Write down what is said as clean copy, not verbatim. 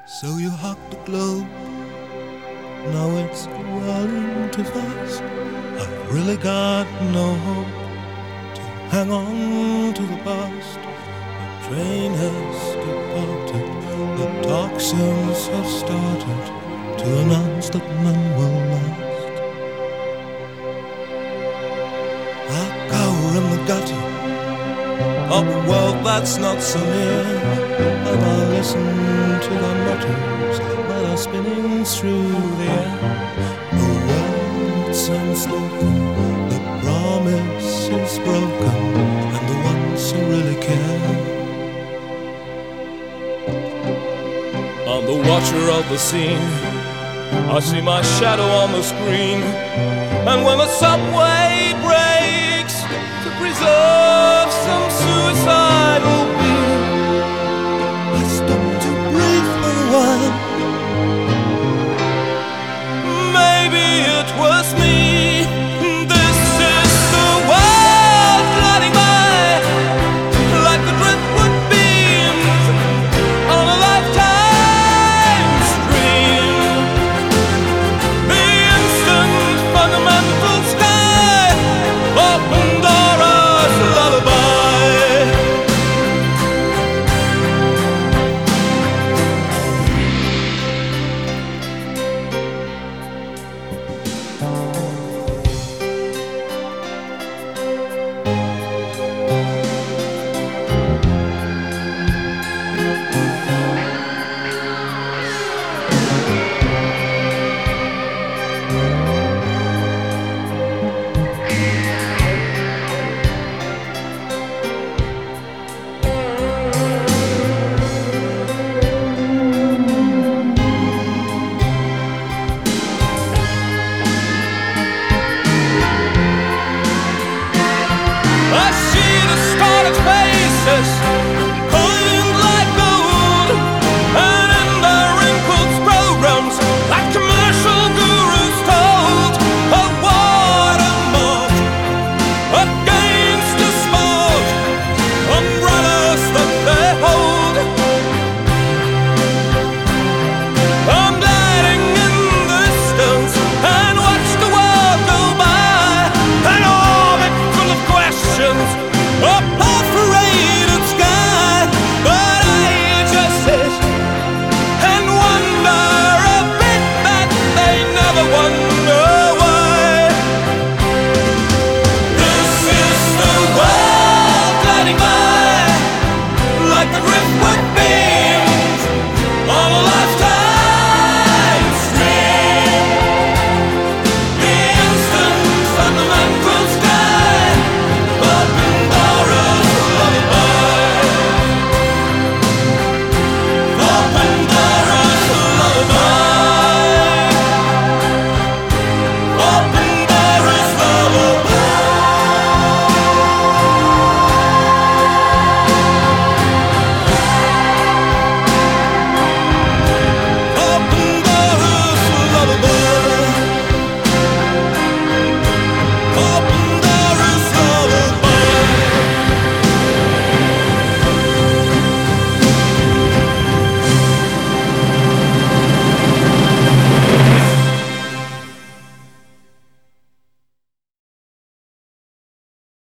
So you hugged the globe, now it's rolling too fast. I've really got no hope to hang on to the past. The train has departed, the toxins have started to announce that none will last. I cower in the gutter of a world that's not so near, and I listen to the mutters that are spinning through the air. The words unspoken, the promise is broken, and the ones who really care. I'm the watcher of the scene, I see my shadow on the screen, and when the subway breaks to preserve some suicide,